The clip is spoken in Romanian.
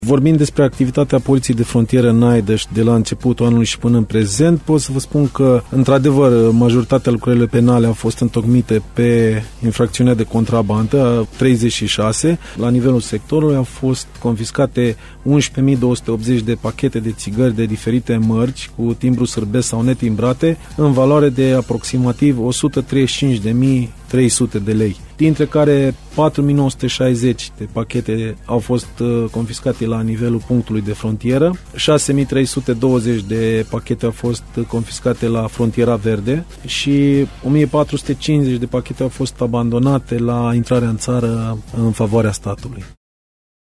Vorbind despre activitatea Poliției de Frontieră în Aidăș de la începutul anului și până în prezent, pot să vă spun că, într-adevăr, majoritatea lucrările penale au fost întocmite pe infracțiunea de contrabandă, 36. La nivelul sectorului au fost confiscate 11.280 de pachete de țigări de diferite mărci, cu timbru sârbesc sau netimbrate, în valoare de aproximativ 135.300 de lei, dintre care 4.960 de pachete au fost confiscate la nivelul punctului de frontieră, 6.320 de pachete au fost confiscate la frontiera verde și 1.450 de pachete au fost abandonate la intrarea în țară în favoarea statului.